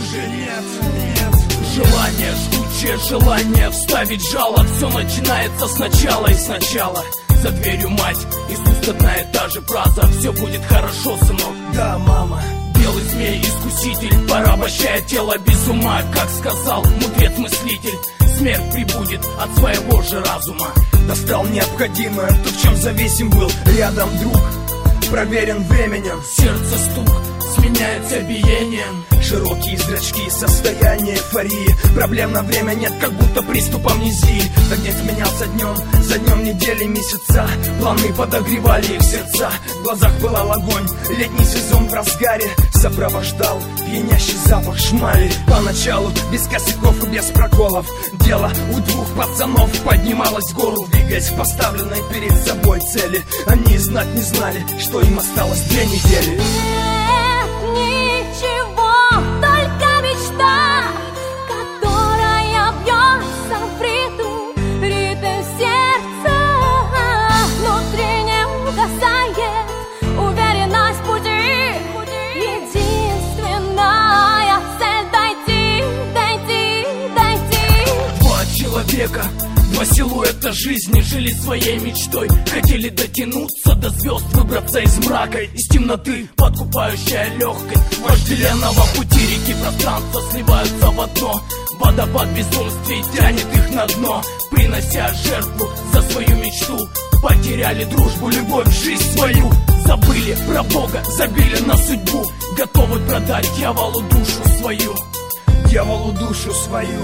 уже нет. Желание, жгучее желание вставить жало. Все начинается сначала и сначала. За дверью мать, Иисус одна и та же фраза: все будет хорошо, сынок. Да, мама. Белый змей, искуситель, порабощая тело без ума. Как сказал мудрец-мыслитель, смерть прибудет от своего же разума. Достал необходимое, то, в чем зависим был. Рядом друг, проверен временем. Сердце стук сменяется биением. Широкие зрачки, состояние эйфории. Проблем на время нет, как будто приступ амнезии. Так день сменялся днем, за днем недели, месяца. Планы подогревали их сердца. В глазах пылал огонь, летний сезон в разгаре. Сопровождал пьянящий запах шмали. Поначалу без косяков и без проколов. Дело у двух пацанов поднималось в гору, двигаясь к поставленной перед собой цели. Они знать не знали, что им осталось 2 недели. Два силуэта жизни жили своей мечтой. Хотели дотянуться до звезд, выбраться из мрака, из темноты, подкупающая легкость вожделенного пути. Реки пространства сливаются в одно. Водопад безумствий тянет их на дно, принося жертву за свою мечту. Потеряли дружбу, любовь, жизнь свою. Забыли про Бога, забили на судьбу. Готовы продать дьяволу душу свою. Дьяволу душу свою.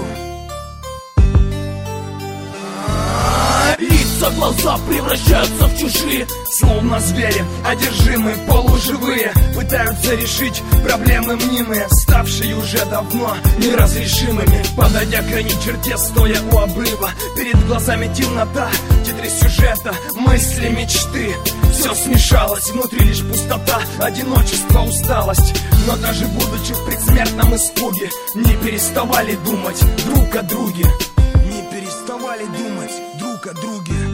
Лица, глаза превращаются в чужие. Словно звери, одержимые, полуживые. Пытаются решить проблемы мнимые, ставшие уже давно неразрешимыми. Подойдя к крайней черте, стоя у обрыва, перед глазами темнота, титры сюжета, мысли, мечты. Все смешалось, внутри лишь пустота, одиночество, усталость. Но даже будучи в предсмертном испуге, не переставали думать друг о друге. Не переставали думать друг о друге.